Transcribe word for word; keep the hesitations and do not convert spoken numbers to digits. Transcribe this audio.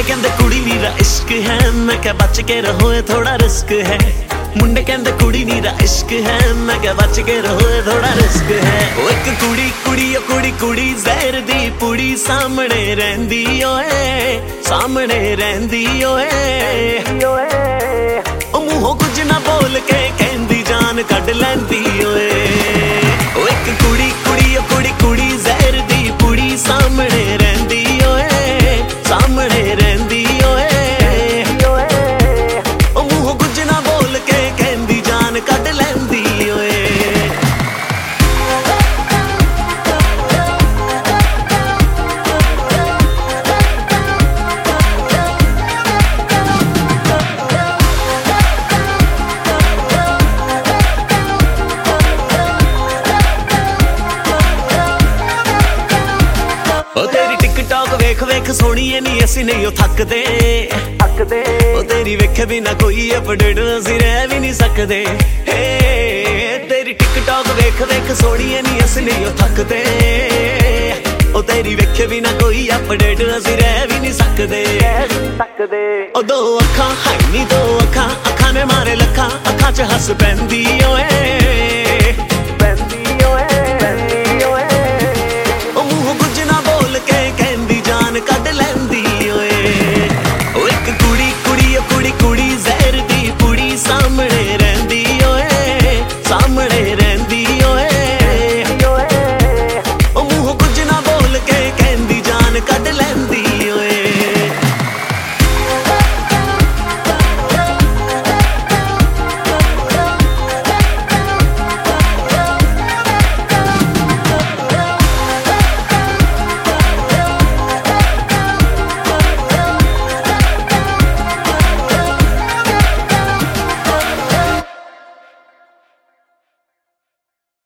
कहंदे कुड़ी नीरा इश्क है, मैं क्या बच के रहो थोड़ा रिस्क है। मुंडे कहंदे कुड़ी नीरा इश्क है, मैं क्या बच के रहो थोड़ा रिस्क है। ओ एक कुड़ी कुड़ी ओ कुड़ी कुड़ी जहर दी पुड़ी सामने रहंदी ओए, सामने रहंदी ओए। ओ मुंहों कुछ ना बोल के कहंदी जान कढ लैंदी ओए। ओ एक कुड़ी कुड़ी ओ कुड़ी कुड़ी जहर दी पुड़ी सामने रहंदी ओए, सामने रहंदी ओए। ओ मुंहों कुछ ना बोल के कहंदी जान कढ लैंदी ओए। ओ तेरी टिकटॉक वेख वेख सोहणीए नी असीं नहीं ओ थकदे थकदे। ओ तेरी वेखे बिना कोई अपडेट असीं रह भी नहीं सकदे। हे तेरी टिकटॉक वेख वेख सोहणीए नी असीं नहीं ओ थकदे। ओ तेरी वेखे बिना कोई अपडेट असीं रह भी नहीं सकदे सकदे। ओ दो अखां है नी दो अखां, अखां ने मारे लखां, अखां च हस पैंदी